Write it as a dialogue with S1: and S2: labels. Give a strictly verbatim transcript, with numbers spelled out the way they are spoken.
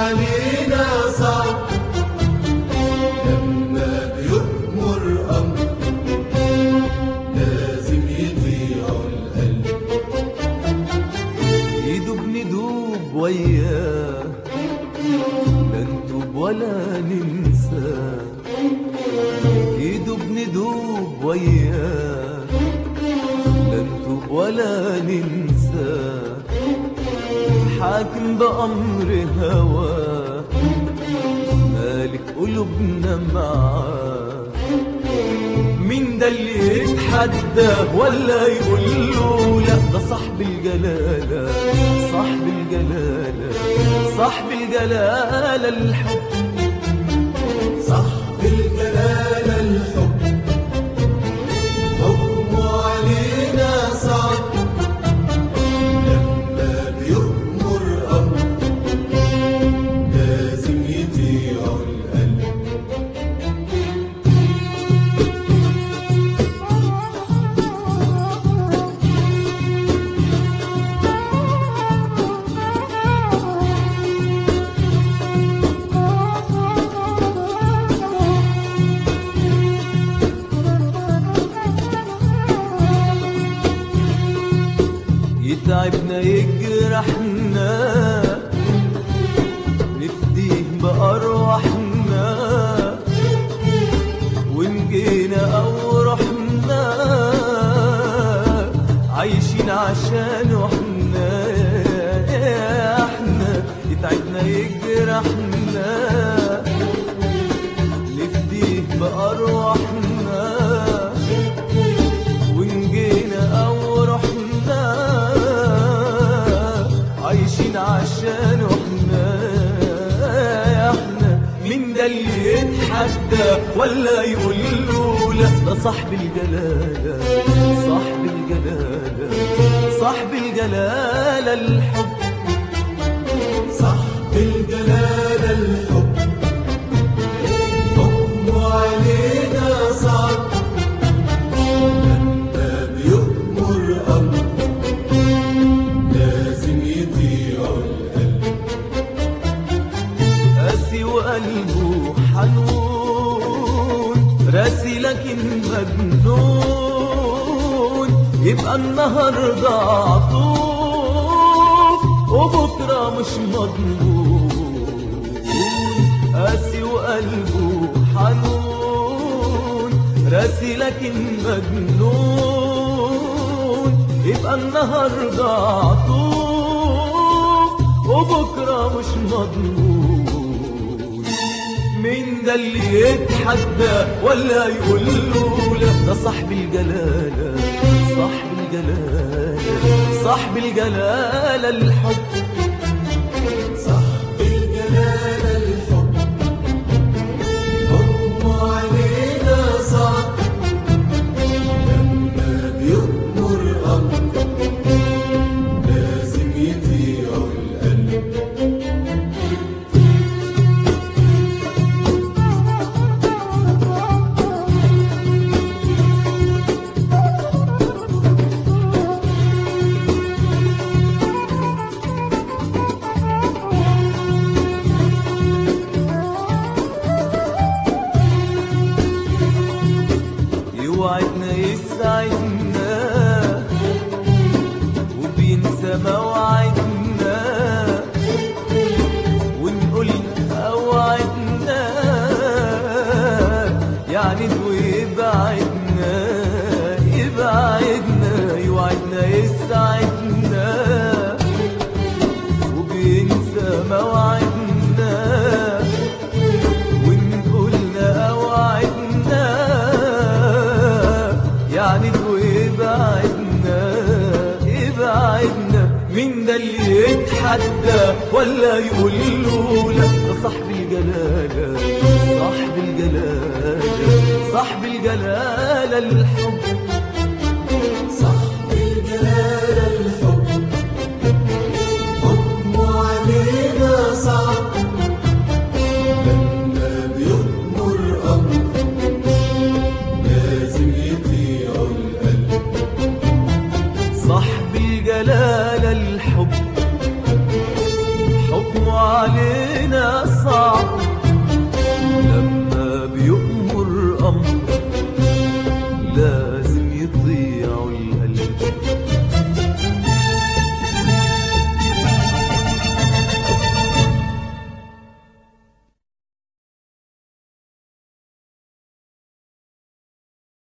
S1: علينا صعب لما بيؤمر أمر لازم يطيع القلب.
S2: يدوب ندوب وياه لا نتوب ولا ننسى، يدوب ندوب وياه لا نتوب ولا ننسى، حاكم بأمر هواه مالك قلوبنا معاه. مين ده اللي يتحداه ولا يقول له لا؟ ده صاحب الجلالة صاحب الجلالة صاحب الجلالة الحب
S1: صاحب الجلالة الحب حكمه علينا صعب لما بيؤمر أمر لازم يطيع القلب.
S2: يتعبنا يجرحنا نفديه بأرواحنا، ونجينا أو رحنا عايشين عشانه احنا. احنا يتعبنا يجرحنا نفديه بأرواحنا، ونجينا أو رحنا عايشين عشانه احنا. احنا مين ده اللي يتحدى ولا يقول له لا؟ ده صاحب الجلالة صاحب الجلالة صاحب الجلالة الحب
S1: صاحب الجلالة الحب حكمه علينا صعب لما بيؤمر أمر لازم يطيع القلب.
S2: قاسي وقلبه حنون راسي لكن مجنون، يبقى النهارده عطوف وبكره مش مضمون. قاسي وقلبه حنون راسي لكن مجنون، يبقى النهارده عطوف وبكره مش مضمون. مين ده اللي يتحدى ولا يقول له لا؟ ده صاحب الجلالة صاحب الجلالة صاحب الجلالة الحب
S1: صاحب الجلالة الحب حكمه علينا صعب لما بيؤمر أمر لازم يطيع القلب.
S2: يوعدنا يسعدنا وبينسى مواعيدنا، ونقول اوعدنا يعني ويبعدنا يبعدنا. يوعدنا يسعدنا وبينسى مواعيدنا، ونقولنا اوعدنا يعني ويبعدنا يبعدنا. مين ده اللي يتحدى ولا يقول له لا؟ ده صاحب الجلالة صاحب الجلالة صاحب الجلالة الحب
S1: صاحب الجلالة الحب حكمه علينا صعب لما بيؤمر أمر لازم يطيع القلب.
S2: صاحب الجلالة الحب حكمه وعلينا صعب لما بيؤمر أمر لازم يطيعوا القلب.